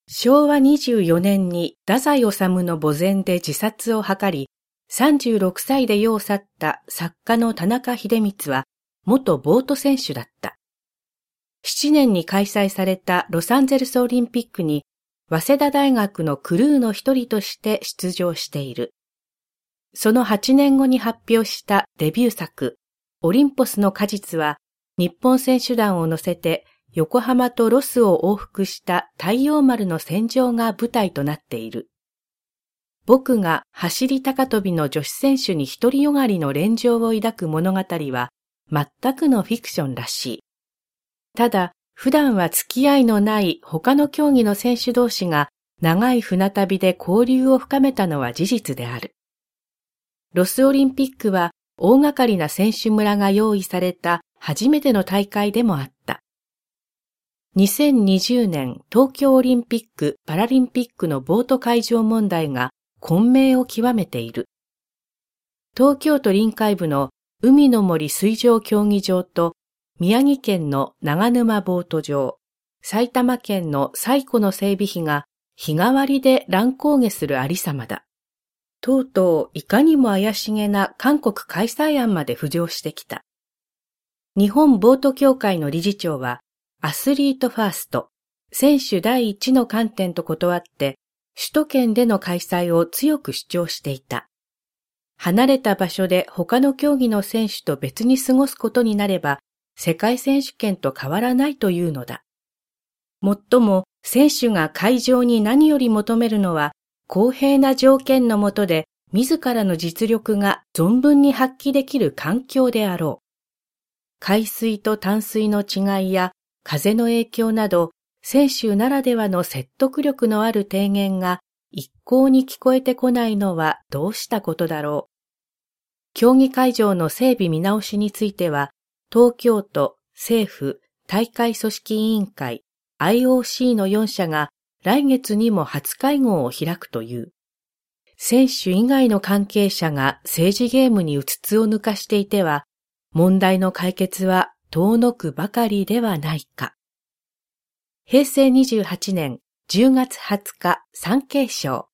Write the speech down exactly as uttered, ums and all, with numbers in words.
しょうわにじゅうよねんに太宰治の墓前で自殺を図り、さんじゅうろくさいで世を去った作家の田中秀光は元ボート選手だった。しちねんに開催されたロサンゼルスオリンピックに早稲田大学のクルーの一人として出場している。そのはちねんごに発表したデビュー作、オリンポスの果実は日本選手団を乗せて横浜とロスを往復した太陽丸の戦場が舞台となっている。僕が走り高跳びの女子選手に独りよがりの恋情を抱く物語は全くのフィクションらしい。ただ、普段は付き合いのない他の競技の選手同士が長い船旅で交流を深めたのは事実である。ロスオリンピックは大掛かりな選手村が用意された初めての大会でもあった。にせんにじゅうねん東京オリンピック・パラリンピックのボート会場問題が混迷を極めている。東京都臨海部の海の森水上競技場と宮城県の長沼ボート場、埼玉県の西湖の整備費が日替わりで乱高下するありさまだ。とうとういかにも怪しげな韓国開催案まで浮上してきた。日本ボート協会の理事長はアスリートファースト、選手第一の観点と断って首都圏での開催を強く主張していた。離れた場所で他の競技の選手と別に過ごすことになれば世界選手権と変わらないというのだ。もっとも選手が会場に何より求めるのは公平な条件の下で自らの実力が存分に発揮できる環境であろう。海水と淡水の違いや風の影響など選手ならではの説得力のある提言が一向に聞こえてこないのはどうしたことだろう。競技会場の整備見直しについては東京都、政府、大会組織委員会、アイオーシー のよんしゃが来月にも初会合を開くという。選手以外の関係者が政治ゲームにうつつを抜かしていては、問題の解決は遠のくばかりではないか。へいせいにじゅうはちねんじゅうがつはつか産経省。